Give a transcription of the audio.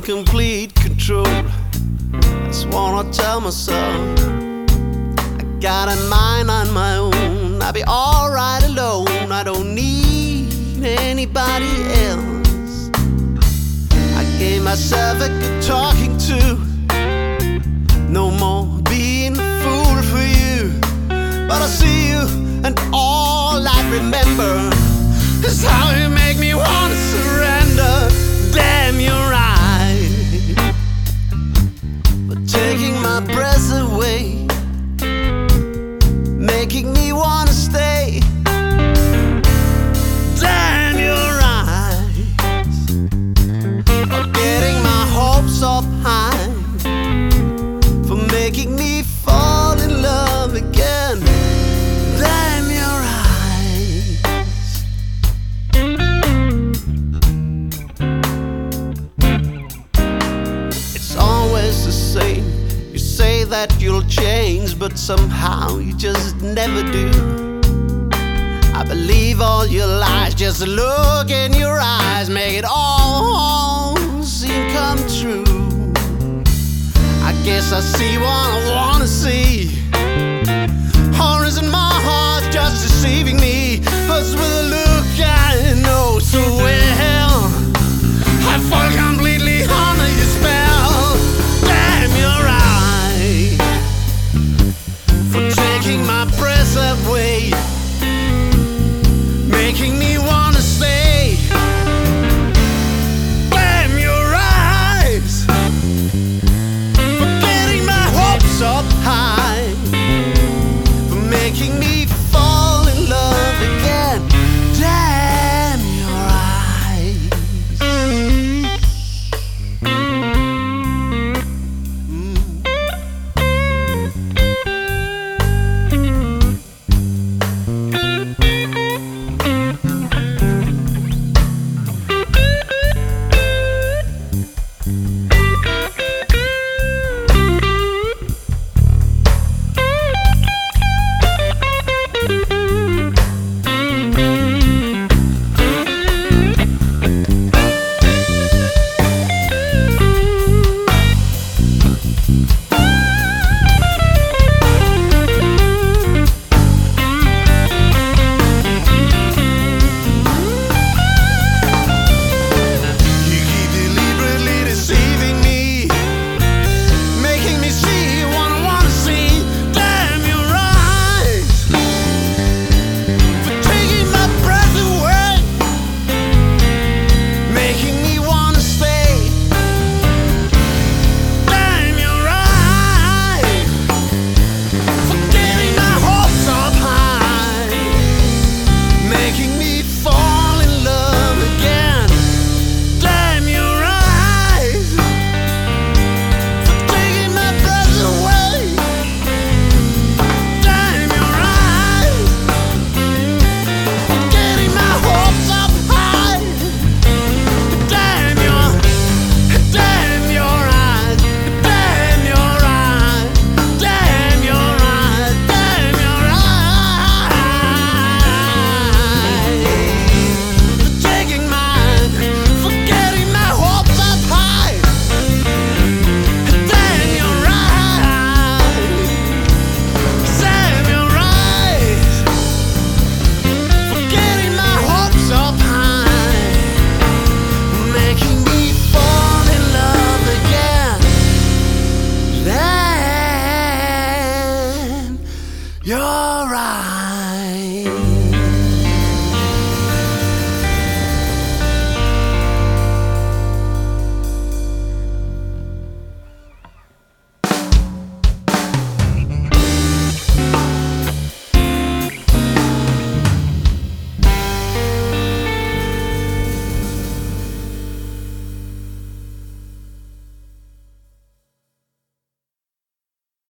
complete control. That's what I tell myself. I got a mind on my own. I'll be alright alone. I don't need anybody else. I gave myself a good talking to. No more being a fool for you. But I see you, and all I remember is how you make me want to surrender. Damn, you're right, but taking my breath away, making me want to stay. Damn, you're right, for getting my hopes up high, for making me fall in love again. Damn, you're right. The same. You say that you'll change, but somehow you just never do. I believe all your lies, just a look in your eyes, make it all seem come true. I guess I see what I wanna see, or is it my heart just deceiving me? Cause with a look I know so well, I fall completely under your spell. Taking my breath away, making me wanna stay. Damn your eyes, for getting my hopes up high, for making me fall in love again. Damn your eyes. You're right.